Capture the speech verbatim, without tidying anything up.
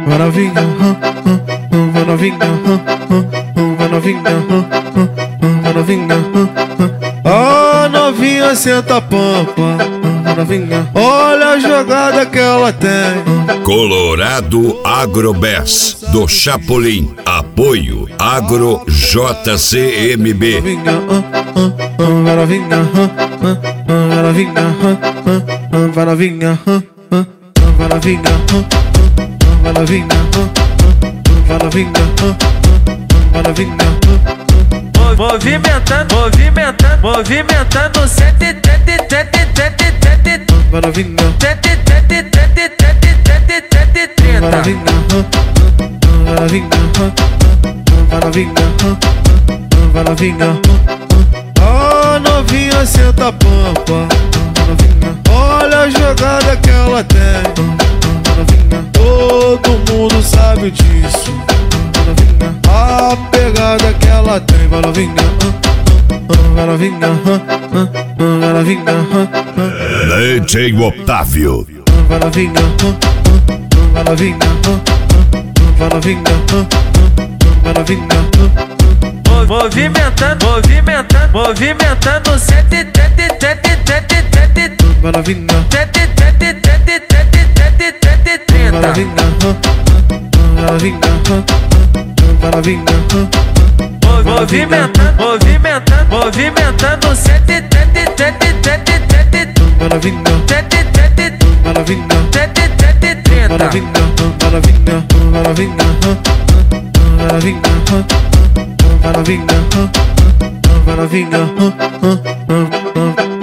vai novinha, vai novinha, vai novinha, vai novinha. Ah, novinha, senta a pampa, vai novinha. Olha a jogada que ela tem. Colorado Agrobés do Chapolin. Apoio Agro J C M B. Vai novinha, vai novinha, vai novinha, vai novinha, vai novinha, vai novinha, vai novinha. Movimentando, movimentando, movimentando, sete, sete, sete, sete, sete, vai novinha, sete, sete, sete, sete, sete, sete, trinta. vai novinha, vai novinha, vai novinha, vai novinha. Ah, novinha, senta a pampa, novinha. Olha a jogada que ela tem, novinha. Todo mundo sabe disso, novinha. A pegada que ela tem, vai novinha, vai novinha, vai novinha. D J Otávio. Vai novinha, vai novinha, vai novinha, vai novinha. Movimentando, movimentando, movimentando, sete, sete, sete, sete, sete, vai novinha, sete, sete, sete, sete, sete, sete, trinta. vai novinha, vai novinha, vai novinha. Movimentando, movimentando, movimentando, sete, sete, sete, sete, sete, vai novinha, sete, sete, vai novinha, sete, sete, vai trinta. novinha, vai novinha, vai novinha, vai novinha, vai novinha, vai novinha.